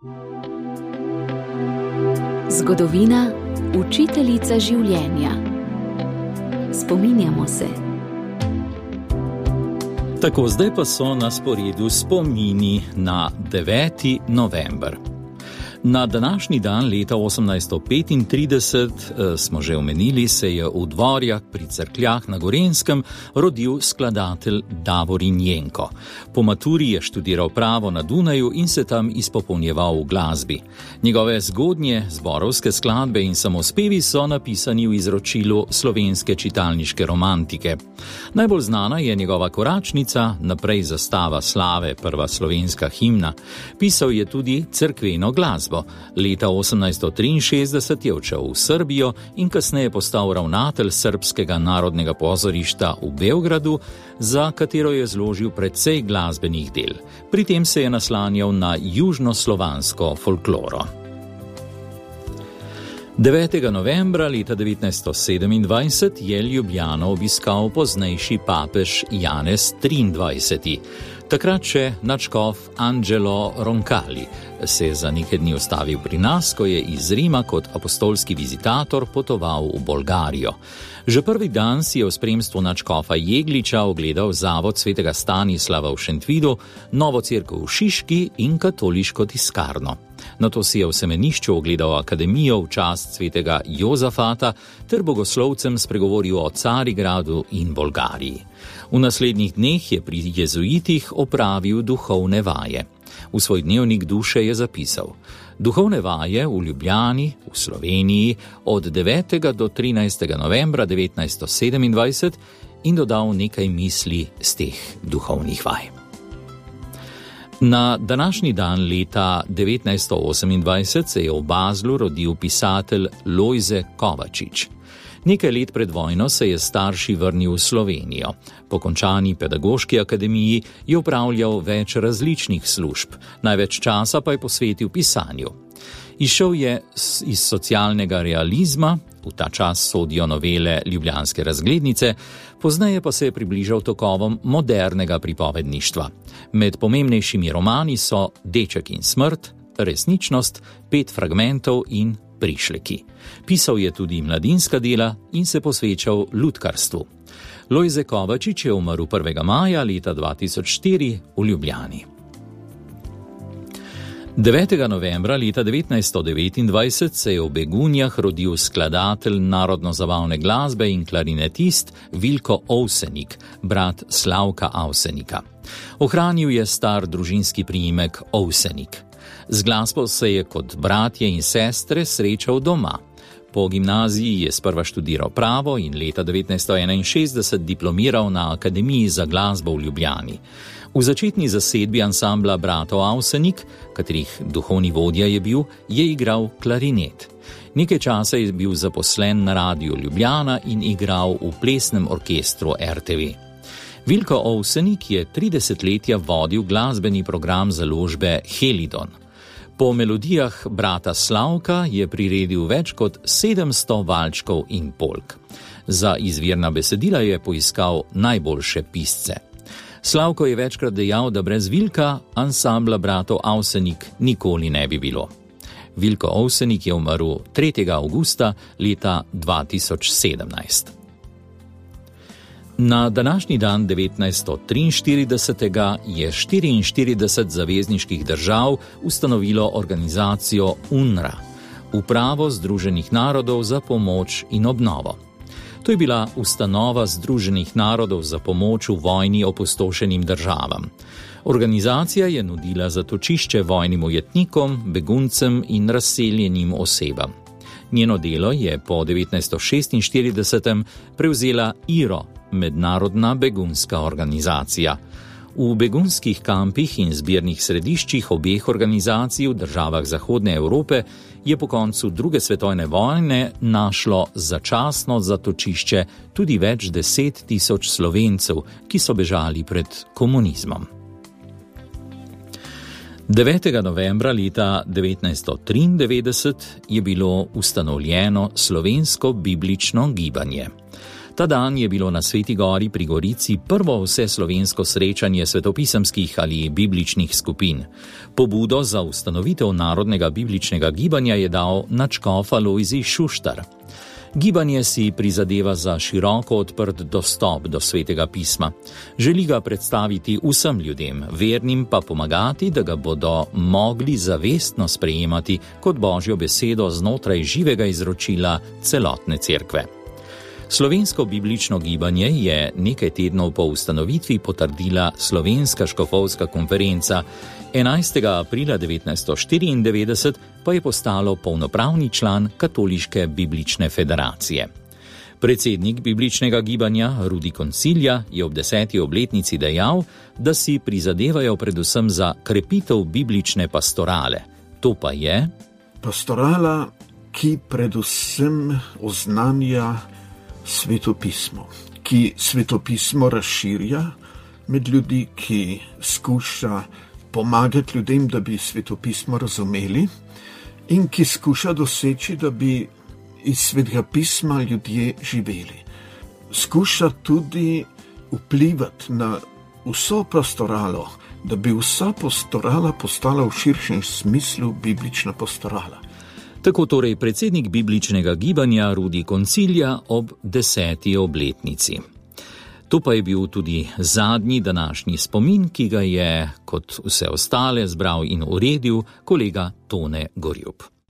Zgodovina, učiteljica življenja. Spominjamo se. Tako, zdaj pa so na sporedu spomini na 9. november. Na današnji dan leta 1835, smo že omenili, se je v Dvorjah pri Cerkljah na Gorenjskem rodil skladatelj Davorin Jenko. Po maturi je študiral pravo na Dunaju in se tam izpopolnjeval v glasbi. Njegove zgodnje zborovske skladbe in samospevi so napisani v izročilu slovenske čitalniške romantike. Najbolj znana je njegova koračnica, naprej zastava slave, prva slovenska himna. Pisal je tudi cerkveno glasbo. Leta 1863 je odšel v Srbijo in kasneje postal ravnatelj Srbskega narodnega pozorišča v Beogradu, za katero je zložil precej glasbenih del. Pri tem se je naslanjal na južnoslovansko folkloro. 9. novembra leta 1927 je Ljubljano obiskal poznejši papež Janez XXIII. Takrat še nadškof Angelo Roncalli se je za nekaj dni ustavil pri nas, ko je iz Rima kot apostolski vizitator potoval v Bolgarijo. Že prvi dan si je v spremstvu nadškofa Jegliča ogledal zavod svetega Stanislava v Šentvidu, novo cerkev v Šiški in katoliško tiskarno. Nato si je v semenišču ogledal akademijo v čast svetega Jozafata ter bogoslovcem spregovoril o Carigradu in Bolgariji. V naslednjih dneh je pri jezuitih opravil duhovne vaje. V svoj dnevnik duše je zapisal: duhovne vaje v Ljubljani, v Sloveniji od 9. do 13. novembra 1927 in dodal nekaj misli z teh duhovnih vaj. Na današnji dan leta 1928 se je v Baslu rodil pisatelj Lojze Kovačič. Nekaj let pred vojno se je starši vrnil v Slovenijo. Po končani pedagoški akademiji je opravljal več različnih služb, največ časa pa je posvetil pisanju. Izšel je iz socialnega realizma, v ta čas sodijo novele Ljubljanske razglednice, pozneje pa se je približal tokovom modernega pripovedništva. Med pomembnejšimi romani so Deček in smrt, Resničnost, 5 fragmentov in Prišleki. Pisal je tudi mladinska dela in se posvečal lutkarstvu. Lojze Kovačič je umrl 1. maja leta 2004 v Ljubljani. 9. novembra leta 1929 se je v Begunjah rodil skladatelj narodno-zabavne glasbe in klarinetist Vilko Ovsenik, brat Slavka Avsenika. Ohranil je star družinski priimek Ovsenik. Z glasbo se je kot bratje in sestre srečal doma. Po gimnaziji je sprva študiral pravo in leta 1961 diplomiral na Akademiji za glasbo v Ljubljani. V začetni zasedbi ansambla bratov Avsenik, katerih duhovni vodja je bil, je igral klarinet. Nekaj časa je bil zaposlen na Radiu Ljubljana in igral v plesnem orkestru RTV. Vilko Ovsenik je 3 desetletja vodil glasbeni program založbe Helidon. Po melodijah brata Slavka je priredil več kot 700 valčkov in polk. Za izvirna besedila je poiskal najboljše pisce. Slavko je večkrat dejal, da brez Vilka ansambla bratov Avsenik nikoli ne bi bilo. Vilko Ovsenik je umrl 3. avgusta leta 2017. Na današnji dan 1943. je 44 zavezniških držav ustanovilo organizacijo UNRWA, Upravo Združenih narodov za pomoč in obnovo. To je bila ustanova Združenih narodov za pomoč v vojni opustošenim državam. Organizacija je nudila zatočišče vojnim ujetnikom, beguncem in razseljenim osebam. Njeno delo je po 1946. prevzela IRO, Mednarodna begunska organizacija. V begunskih kampih in zbirnih središčih obeh organizacij v državah Zahodne Evrope je po koncu druge svetovne vojne našlo začasno zatočišče tudi več 10.000 Slovencev, ki so bežali pred komunizmom. 9. novembra leta 1993 je bilo ustanovljeno Slovensko biblično gibanje. Ta dan je bilo na Sveti Gori pri Gorici prvo vseslovensko srečanje svetopisemskih ali bibličnih skupin. Pobudo za ustanovitev Narodnega bibličnega gibanja je dal nadškof Alojzij Šuštar. Gibanje si prizadeva za široko odprt dostop do Svetega pisma. Želi ga predstaviti vsem ljudem, vernim pa pomagati, da ga bodo mogli zavestno sprejemati kot Božjo besedo znotraj živega izročila celotne cerkve. Slovensko biblično gibanje je nekaj tednov po ustanovitvi potrdila Slovenska škofovska konferenca. 11. aprila 1994 pa je postalo polnopravni član Katoliške biblične federacije. Predsednik bibličnega gibanja Rudi Koncilja je ob 10. obletnici dejal, da si prizadevajo predvsem za krepitev biblične pastorale. To pa je pastorala, ki predvsem oznanja svetopismo, ki svetopismo razširja med ljudi, ki skuša pomagati ljudem, da bi svetopismo razumeli in ki skuša doseči, da bi iz Svetega pisma ljudje živeli. Skuša tudi vplivati na vso pastoralo, da bi vsa pastorala postala v širšem smislu biblična pastorala. Tako torej predsednik bibličnega gibanja Rudi Koncilja ob 10. obletnici. To pa je bil tudi zadnji današnji spomin, ki ga je, kot vse ostale, zbral in uredil kolega Tone Gorjup.